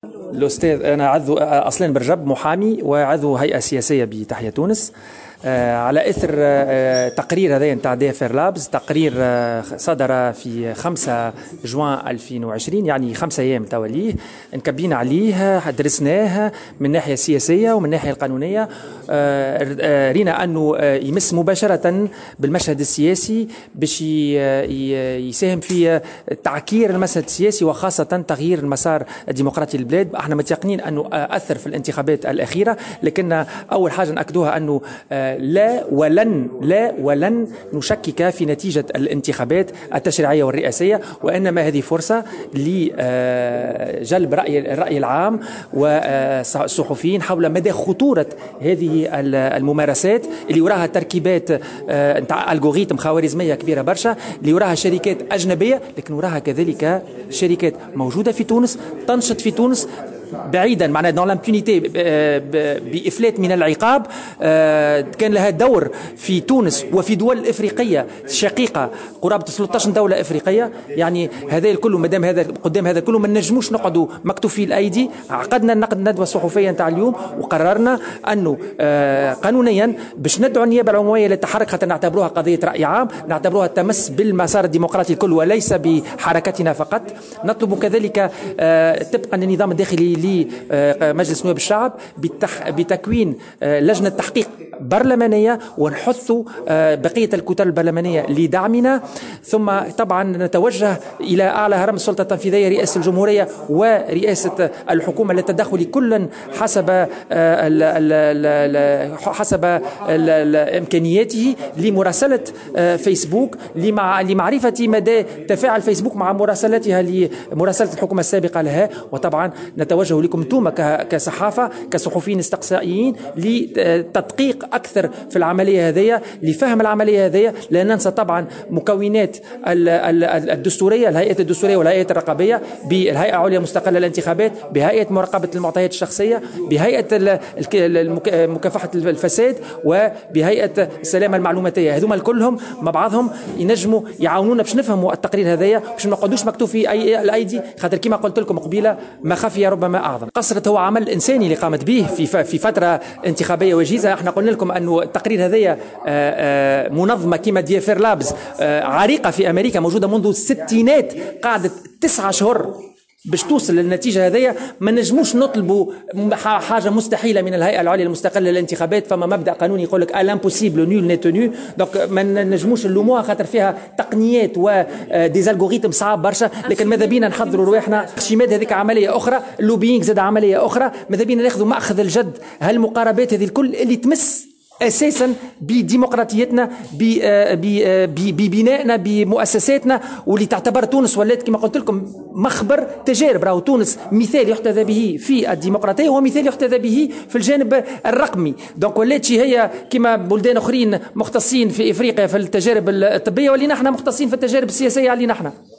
الأستاذ أنا عضو أصلا برجب محامي وعضو هيئة سياسية بتحيا تونس. على إثر تقرير هذا نتاع دافير لابز، تقرير صدر في 5 جوان 2020، يعني 5 أيام توليه. انكبينا عليه، درسناه من الناحية السياسية ومن الناحية القانونية. رينا أنه يمس مباشرة بالمشهد السياسي باش يساهم في تعكير المشهد السياسي وخاصة تغيير المسار الديمقراطي للبلاد. احنا متيقنين أنه أثر في الانتخابات الأخيرة، لكن أول حاجة نأكدوها أنه لا ولن نشكك في نتيجة الانتخابات التشريعية والرئاسية، وإنما هذه فرصة لجلب الرأي العام والصحفيين حول مدى خطورة هذه الممارسات اللي وراها تركيبات نتاع الجوريتم خوارزمية كبيرة برشا، اللي وراها شركات أجنبية، لكن وراها كذلك شركات موجودة في تونس تنشط في تونس بعيدا، معناها دون لامبونيتي، بإفلات من العقاب. كان لها دور في تونس وفي دول إفريقية شقيقة، قرابة 13 دولة إفريقية. يعني هذا الكل مادام هذا قدام هذا الكل ما نجموش نقعدوا مكتوفي الأيدي. عقدنا الندوة الصحفية نتاع اليوم وقررنا أنه قانونيا باش ندعو النيابة العمومية للتحرك، حتى نعتبروها قضية رأي عام، نعتبروها تمس بالمسار الديمقراطي الكل وليس بحركتنا فقط. نطلب كذلك طبقا للنظام الداخلي لمجلس نواب الشعب بتكوين لجنة تحقيق برلمانية، ونحث بقية الكتل البرلمانية لدعمنا. ثم طبعا نتوجه إلى أعلى هرم السلطة التنفيذية، رئاسة الجمهورية ورئاسة الحكومة، للتدخل كلا حسب إمكانياته لمراسلة فيسبوك، لمعرفة مدى تفاعل فيسبوك مع مراسلتها لمراسلة الحكومة السابقة لها. وطبعا نتوجه لكم انتم كصحافة، كصحفيين استقصائيين، لتدقيق أكثر في العملية هذه، لفهم العملية هذه. لا ننسى طبعا مكونات الدستورية، الهيئة الدستورية والهيئة الرقابية، بالهيئة العليا المستقلة للانتخابات، بهيئة مراقبة المعطيات الشخصية، بهيئة مكافحة الفساد، وبهيئة السلامة المعلوماتية. هذوما كلهم مع بعضهم ينجموا يعاونونا باش نفهموا التقرير هذايا، باش ما نقعدوش مكتوب في الأيدي، خاطر كما قلت لكم قبيله ما خفي ربما أعظم. قصرت هو عمل إنساني اللي قامت به في فترة انتخابية وجيزة. احنا قلنا لكم أنه التقرير هذايا منظمة كما دافير لابز عريقة في أمريكا، موجودة منذ الستينات، قعدت 9 أشهر باش توصل للنتيجة هذية. ما نجموش نطلبوا حاجة مستحيلة من الهيئة العليا المستقلة للانتخابات، فما مبدأ قانوني يقول لك الامبوسيبل نول ني تونو. دونك ما نجموش نلوموها خاطر فيها تقنيات ودي الجوريتم صعاب برشا، لكن ماذا بينا نحضروا رواحنا. شيماد هذيك عملية أخرى، اللوبينغ زاد عملية أخرى. ماذا بينا ناخذوا مأخذ الجد هالمقاربات هذه الكل اللي تمس أساسا بديمقراطيتنا، ببنائنا، بمؤسساتنا، واللي تعتبر تونس ولات كما قلت لكم مخبر تجارب. راهو تونس مثال يحتذى به في الديمقراطية ومثال يحتذى به في الجانب الرقمي. دونك ولات هي كما بلدان أخرين مختصين في إفريقيا في التجارب الطبية، ولينا احنا مختصين في التجارب السياسية علينا احنا.